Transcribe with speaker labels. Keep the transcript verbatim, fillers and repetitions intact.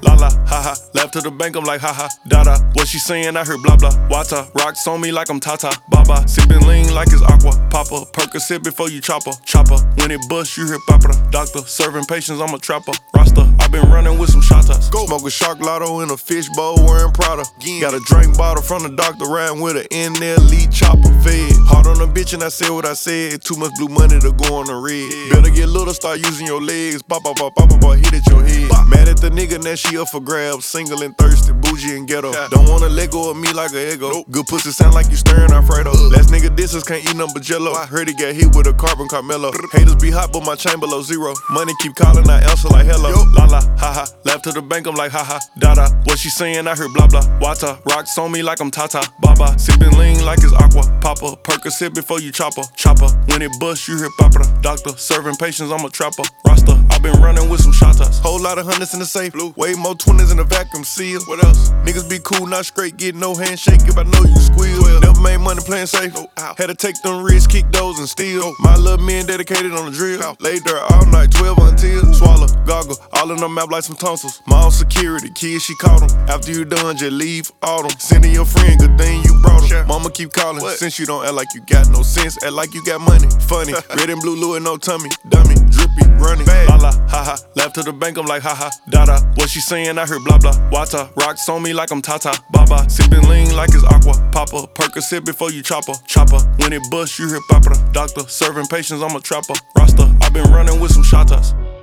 Speaker 1: La la, haha. Left to the bank, I'm like haha. Dada. What she saying? I heard blah blah. Wata. Rocks on me like I'm Tata. Baba. Sippin' lean like it's aqua. Papa. Percocet before you chopper. Chopper. When it bust, you hear papa. Doctor. Serving patients, I'm a trapper. Rasta. I been running with some shotas. Go. Smoke a shark lotto in a fishbowl wearing Prada. Yeah. Got a drink bottle from the doctor riding with an N L E chopper. Fed. Hard on a bitch and I said what I said. Too much blue money to go on the red. Yeah. Better get little, start using your legs. Pop, pop, pop, pop, pop, hit at your head. Bop. Mad at the nigga, now she up for grabs. Single and thirsty, bougie and ghetto. Yeah. Don't wanna let go of me like a ego. Nope. Good pussy sound like you stirring Alfredo. Uh. Last nigga disses can't eat number jello. Why? Heard he got hit with a carbon Carmelo. Haters be hot, but my chain below zero. Money keep calling, I answer like hello. Yo. La la, haha. Left to the bank, I'm like haha. Dada. What she saying? I heard blah blah. Wata. Rocks on me like I'm Tata. Baba. Sippin' lean like it's aqua. Papa. Percocet before you chopper. Chopper. When it bust, you hear papa. Doctor. Serving patients, I'm a trapper. Rasta. I been running with some shotas. Whole lot of hundreds in the safe. Blue. Way more twenties in the vacuum seal. What else? Niggas be cool, not straight. Get no handshake if I know you squeal. Well, never made money playing safe. No, had to take them risks, kick those and steal. My little men dedicated on the drill. Ow. Laid there all night, twelve until. Swallow, goggle, all in the map like some tonsils. My own security, kids, she caught them. After you done, just leave autumn. Sending your friend, good thing you brought them. Sure. Mama keep calling. What? Since you don't act like you got no sense, act like you got money. Funny, red and blue Louis, no tummy. Dummy, drippy, running. Bad. La la, haha. Left to the bank, I'm like haha. Dada. What she saying? I heard blah blah. Wata. Rocks on me like I'm Tata. Baba. Sippin' lean like it's aqua. Papa. Percocet before you chopper. Chopper. When it bust, you hear papa. Doctor. Serving patients, I'm a trapper. Rasta. I been running with some shotas.